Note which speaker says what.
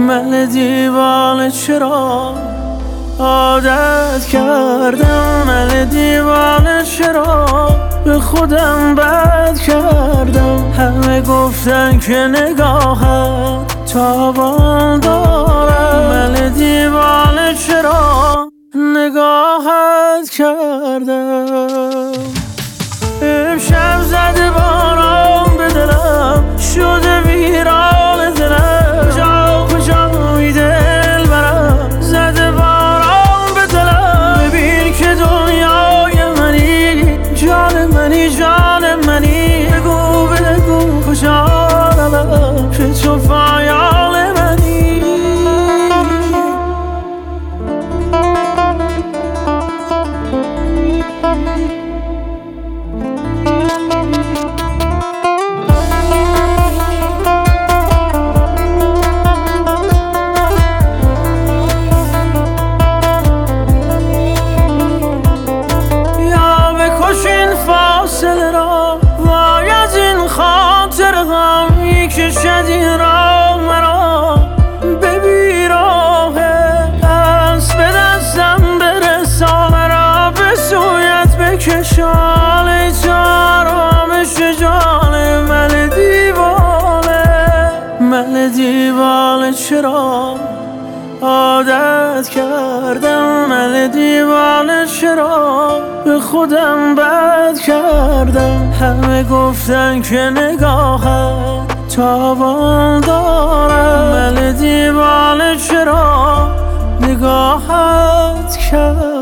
Speaker 1: من دیوانه چرا عادت کردم، من دیوانه چرا به خودم بد کردم. همه گفتن که نگاهت تابان دارم، من دیوانه چرا نگاهت کردم. امشب زده باران به دلم، شده ویران دلم، کجا کجای دل برم. زده باران به دلم، ببین که دنیای منی، جان منی، جان منی. بگو بگو کجا روم که تو پایان منی. فاصله را وای از این خاطر غمی کشد این را مرا به بیراهه. دست به دستم برسان را به سویت بکشان، ای تو آرامش جان من دیوانه. من دیوانه چرا عادت کردم، من دیوانه چرا به خودم بد کردم. همه گفتن که نگاهت تابان دارم، من دیوانه چرا نگاهت کردم.